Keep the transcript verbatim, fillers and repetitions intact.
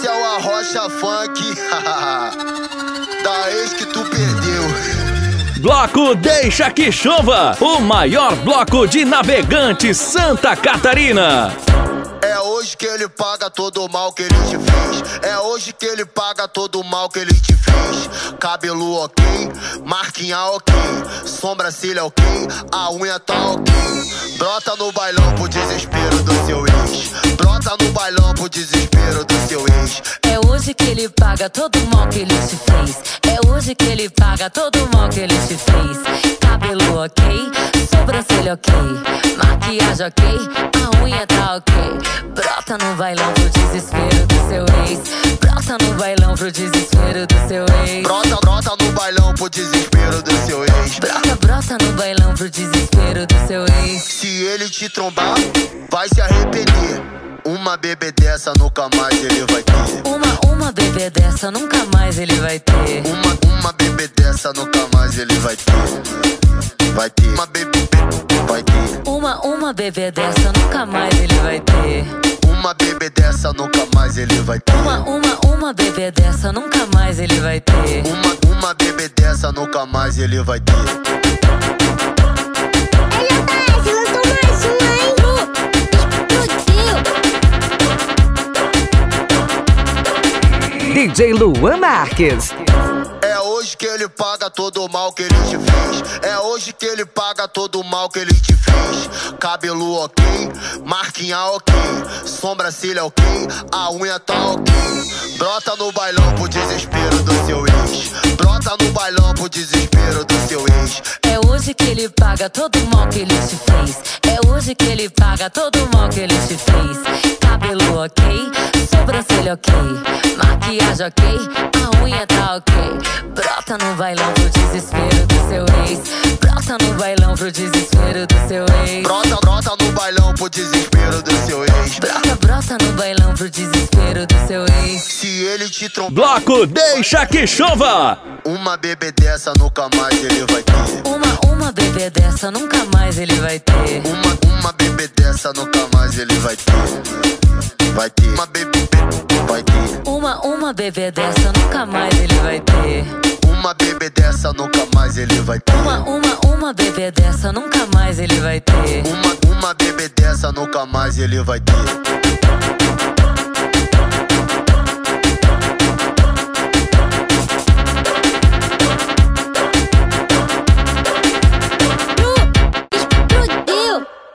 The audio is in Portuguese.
Esse é o Arrocha Funk da ex que tu perdeu. Bloco Deixa Que Chova, o maior bloco de Navegantes Santa Catarina. É hoje que ele paga todo o mal que ele te fez. É hoje que ele paga todo o mal que ele te fez. Cabelo ok, marquinha ok, sobrancelha ok, a unha tá ok. Brota no bailão pro desespero do seu ex. Brota no bailão pro desespero do seu ex. É hoje que ele paga todo o mal que ele te fez. É hoje que ele paga todo o mal que ele te fez. Cabelo ok, sobrancelha ok, maquiagem ok, a unha tá ok. Brota no bailão pro desespero do seu ex. Brota no bailão pro desespero do seu ex. Brota, brota no bailão pro desespero do seu ex. Brota, brota no bailão pro desespero do seu ex. Se ele te trombar, vai se arrepender. Uma bebê dessa nunca mais ele vai ter. Uma, uma bebê dessa nunca mais ele vai ter. Uma, uma bebê dessa nunca mais ele vai ter. Vai ter. Uma bebê, vai ter. Uma, uma bebê dessa nunca mais ele vai ter. Uma bebê dessa nunca mais ele vai ter. Uma, uma, uma bebê dessa nunca mais ele vai ter. Uma, uma bebê dessa nunca mais ele vai ter. D J Luan Marques. É hoje que ele paga todo o mal que ele te fez. É hoje que ele paga todo o mal que ele te fez. Cabelo ok, marquinha ok, sobrancelha ok, a unha tá ok. Brota no bailão pro desespero do seu ex. Brota no bailão pro desespero do seu ex. É hoje que ele paga todo o mal que ele te fez. É hoje que ele paga todo o mal que ele te fez. Cabelo ok, sobrancelha ok, maquiagem ok, a unha tá ok. Brota no bailão pro desespero do seu ex. Brota no bailão pro desespero do seu ex. Brota, brota no bailão pro desespero do seu ex. Brota, brota no bailão pro desespero do seu ex. Se ele te trombar, Bloco Deixa Que Chova. uma bebê dessa nunca mais ele vai ter. Uma, uma bebê dessa nunca mais ele vai ter. Uma, uma bebê dessa nunca mais ele vai ter. Vai ter. Uma bebê, vai ter. Uma, uma bebê dessa nunca mais ele vai ter. Uma bebê dessa nunca mais ele vai ter. Uma, uma, uma bebê dessa nunca mais ele vai ter. Uma, uma bebê dessa nunca mais ele vai ter.